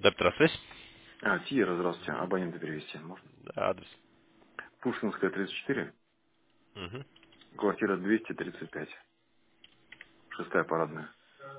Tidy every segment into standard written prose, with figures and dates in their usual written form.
Доктор-связь? Тиера, здравствуйте. Абонента перевести можно? Да, адрес. Пушкинская, 34, Угу. квартира 235, шестая парадная.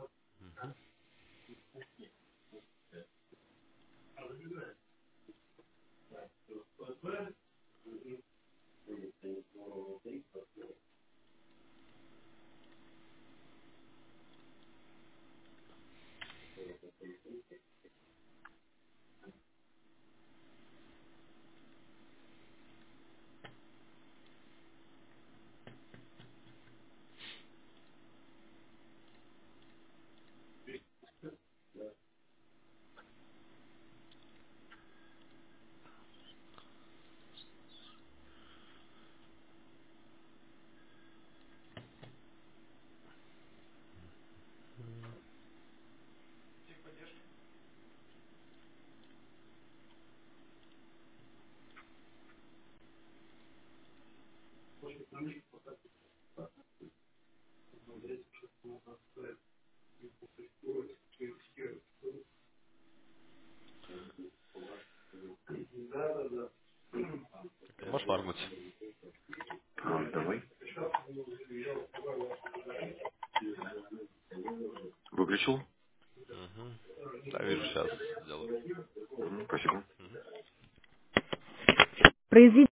Можешь моргнуть? Давай. Выключил? Угу. Да, вижу, сейчас сделаю. Спасибо. Мгм. Произведение.